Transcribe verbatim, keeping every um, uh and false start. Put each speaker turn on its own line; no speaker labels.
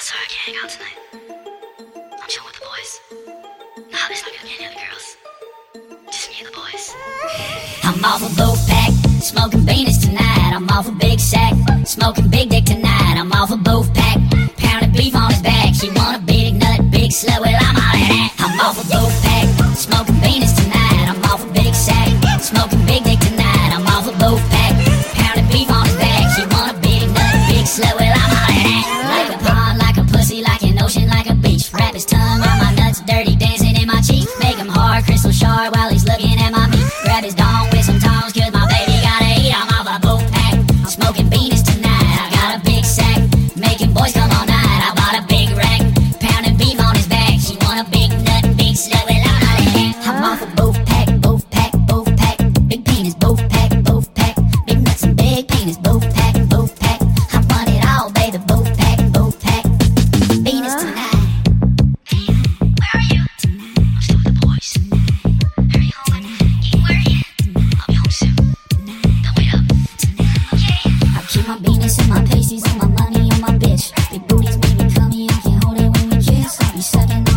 sorry I can't hang out tonight. I'm chilling with the boys. No, there's not gonna be any other girls. Just me and the boys.
I'm off a boat pack, smoking beanies tonight. I'm off a big sack, smoking big dick tonight. I'm off a boat pack, pounding beef on his back. She want a big nut, big slut, well I'm all in that. I'm off a boat pack, smoking beanies tonight. I'm off a big sack, smoking big dick tonight. I'm off a boat pack, pounding beef on his back. She want a big nut, big slut, well I'm all in that. Like a pond, like a pussy, like an ocean, like a beach. Wrap his tongue on my nuts, dirty dancing in my cheek. Make him hard, crystal shard while he's looking at my meat. Grab his dong with some tongs, cause my baby gotta eat. I'm off a boat pack, smoking beanies tonight. I got a big sack, making boys come all night. I bought a big rack, pounding beef on his back. She want a big nut, big slut, well I'm not in that. I'm off a boat pack, boat pack, boat pack. Big penis, boat pack, boat pack. Big nuts and big penis, boat pack, boat pack. I want it all, baby, boat pack, boat pack. Beanies tonight.
Where are you? I'm still with the boys. Hurry home. Where are you? I'll be home soon. Don't wait up. Okay.
I keep my beanies and my pasties and my money on my bitch. Big booties, baby, call me, I can hold it when we kiss. I be sucking